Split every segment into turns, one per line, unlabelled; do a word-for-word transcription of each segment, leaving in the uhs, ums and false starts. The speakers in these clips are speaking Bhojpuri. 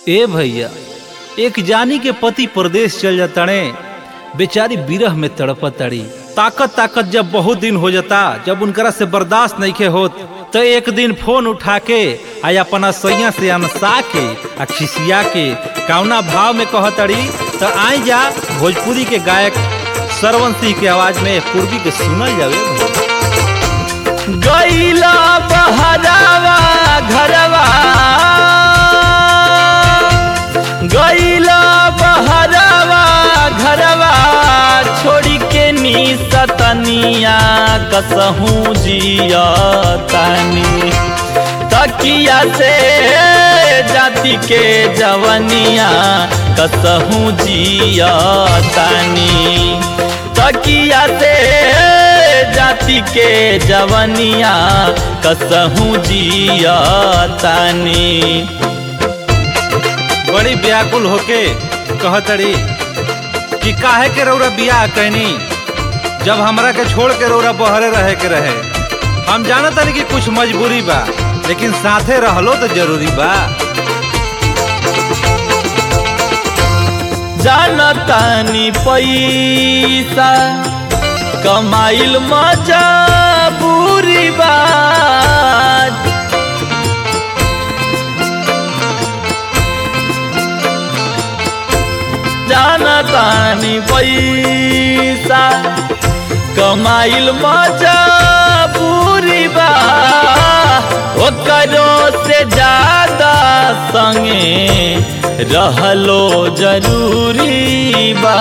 ए भैया, एक जानी के पति परदेश चल जाताने, बेचारी बिरह में तड़पत तड़ी। ताकत ताकत जब बहुत दिन हो जाता, जब उनकरा से बर्दाश्त नहीं के होत, तो एक दिन फोन उठा के आ अपना सैया से अनसा के आ खिसिया के कौना भाव में कहतड़ी। तो आई जा भोजपुरी के गायक सरवन सिंह के आवाज में पूर्वी के सुनल जावे।
गईला बहरावा घरवा, गईला बहरावा घरवा, छोड़ी के नी सतनिया कसहूँ जिया तानी। तकिया से जाति के जवनिया कसहूँ जिया तानी। तकिया से जाति के जवनिया कसहूँ जिया तानी।
बड़ी व्याकुल होके कहतड़ी कि काहे के रौरा बियाह कैनी, जब हमरा के छोड़ के रौरा बहरे रहे के रहे। हम जानत तानी कि कुछ मजबूरी बा, लेकिन साथे रहलो तो जरूरी बा।
जानतानी पैसा कमाइल मजबूरी बा, जानतानी पैसा कमाइल मजबूरी बा। ओकरो से ज्यादा संगे रहलो जरूरी बा,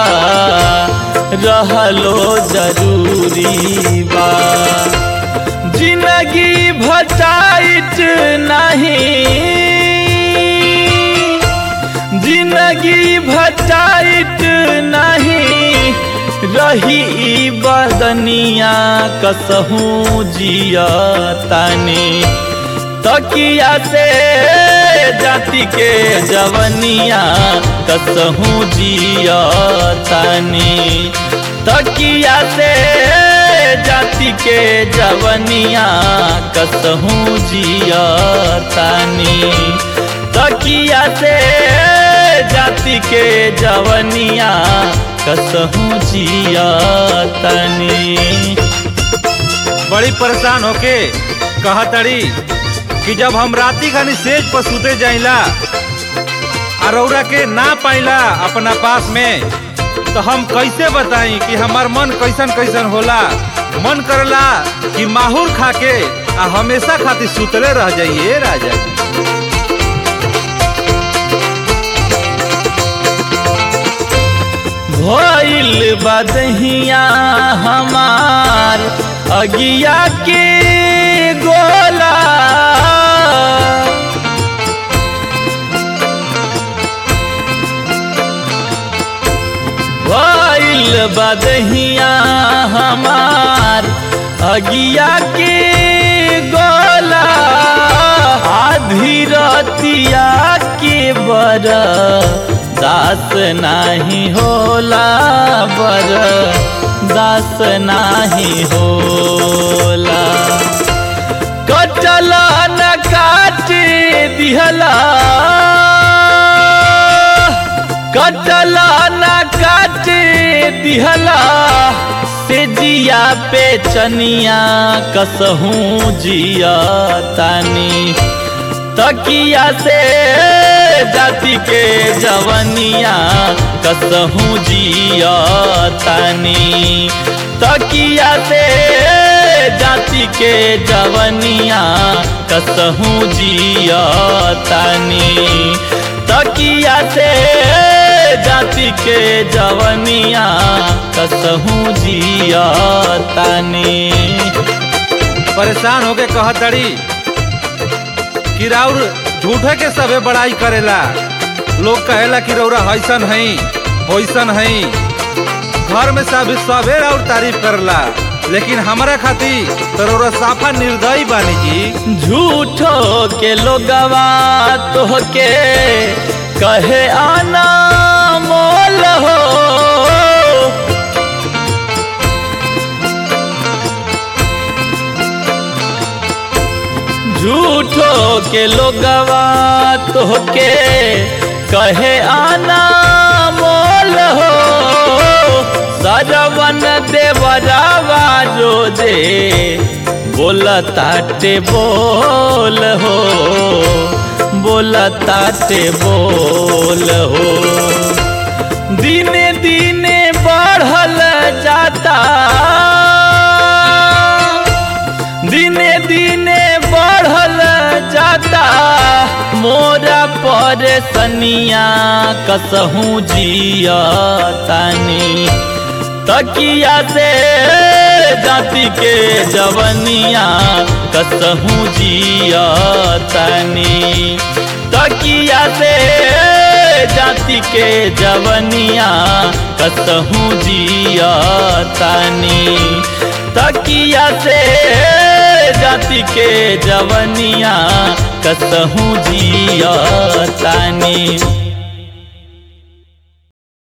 रहलो जरूरी बा। जिंदगी भटाइट नहीं, जिंदगी भटाइट नहीं, रही बदनिया कसहूँ जिया तानी। तकिया से जाति के जवनिया कसहूँ जिया तानी। तकिया से जाति के जवनिया कसहूँ जिया तानी। तकिया से जाति के जवनिया कसहूँ जिया तानी।
बड़ी परेशान होके कहतड़ी कि जब हम राती खानी सेज पर सुते जाइला और रौरा के ना पाइला अपना पास में, तो हम कैसे बताई कि हमार मन कैसन कैसन होला। मन करला कि माहौर खा के आ हमेशा खातिर सुतले रह जाइए राजा।
भइल बदहिया हमार अगिया के गोला, भइल बदहिया हमार अगिया के गोला। आधी रतिया के बर दास नाही होला, बर दास नाही होला। कटला न काटे दिहला, कटला न काटे दिहला, से जिया पे चनिया कसहूँ जिया तानी। तकिया से जाति के जवनिया कसहूँ जिया तानी। तकिया से जाति के जवनिया कसहूँ जिया तानी। तकिया से जाति के जवनिया कसहूँ जिया तानी।
परेशान होके कहतड़ी कि राउर झूठे के सबे बड़ाई करेला। लोग कहेला कि रौरा हैसन हई होइसन हई, घर में सब सबे राउर तारीफ करला, लेकिन हमारा खातिर तो रौरा साफा निर्दयी बानी जी।
झूठो के लोगवा तो के कहे आना मोल हो, झूठो के लोगवा तोहके कहे आना मोल हो सरवन देवरावा रोजे बोलताटे बोल हो बोलताटे बोल हो। दिने दिने बढ़ल जाता दिने दिने बढ़ल जाता मोरा परेशनिया कसहूँ जियतानी तकिया से जाति के जवनिया कसहूँ जियतानी तकिया से जाति के जवनिया कसहूँ जियतानी तकिया से जाति के जवनिया कसहूँ जियतानी।